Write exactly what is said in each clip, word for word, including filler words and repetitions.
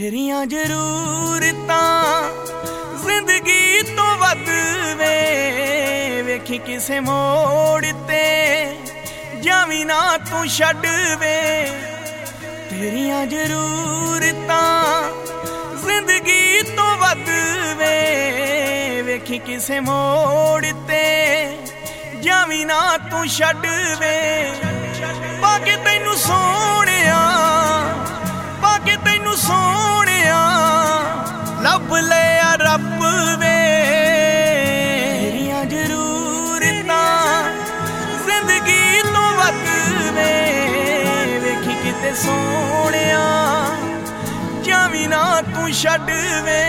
तेरियां जरूरतां जिंदगी तो वध वे वेखी किसे मोड़ ते जावी ना तू छड्ड वे। तेरियां जरूरतां जिंदगी तो वध वे वेखी किसे मोड़ ते जावी ना तू छड्ड वे। पाके तैनू सोहणिया पाके तैनू सोहणिया लभ लिया रब वे। तेरियां जरूरतां जिंदगी तो वध वे वेखी किते सोहणिया जावी ना तू छड्ड वे।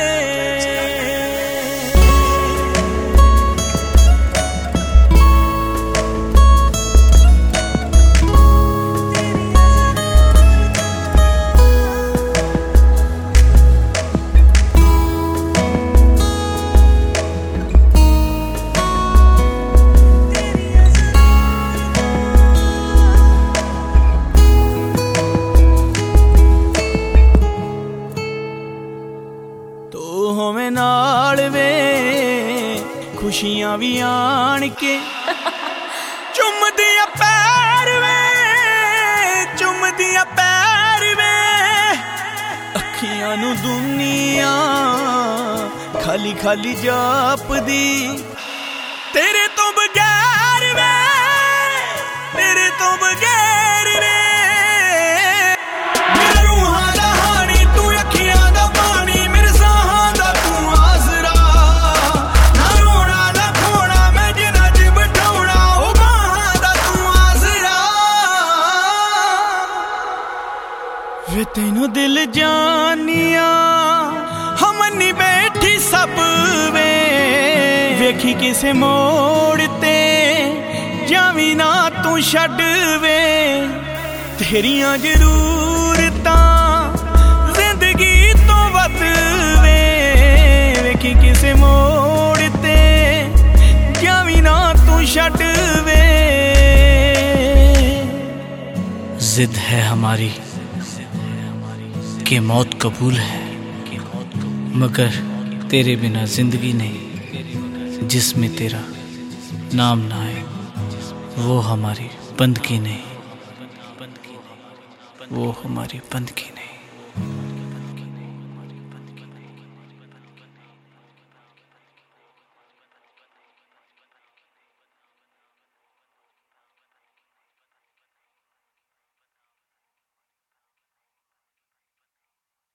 होवे नाल वे खुशियां भी आन के चुमदिया पैर वे चुमदिया पैर वे अखियां नू दुनिया खाली खाली जापदी। तेरे तो बगैर वे तेरे तो बगैर वे वे तेनू दिल जानिया हमनी बैठी सब वे वेखी किसे मोड़ ते जावी ना तू छड्ड वे। तेरियां जरूरतां जिंदगी तो वध वे वेखी किसे मोड़ ते जावी ना तू छड्ड वे। जिद है हमारी कि मौत कबूल है मगर तेरे बिना जिंदगी नहीं। जिसमें तेरा नाम ना आए वो हमारी बंदगी नहीं वो हमारी बंदगी नहीं।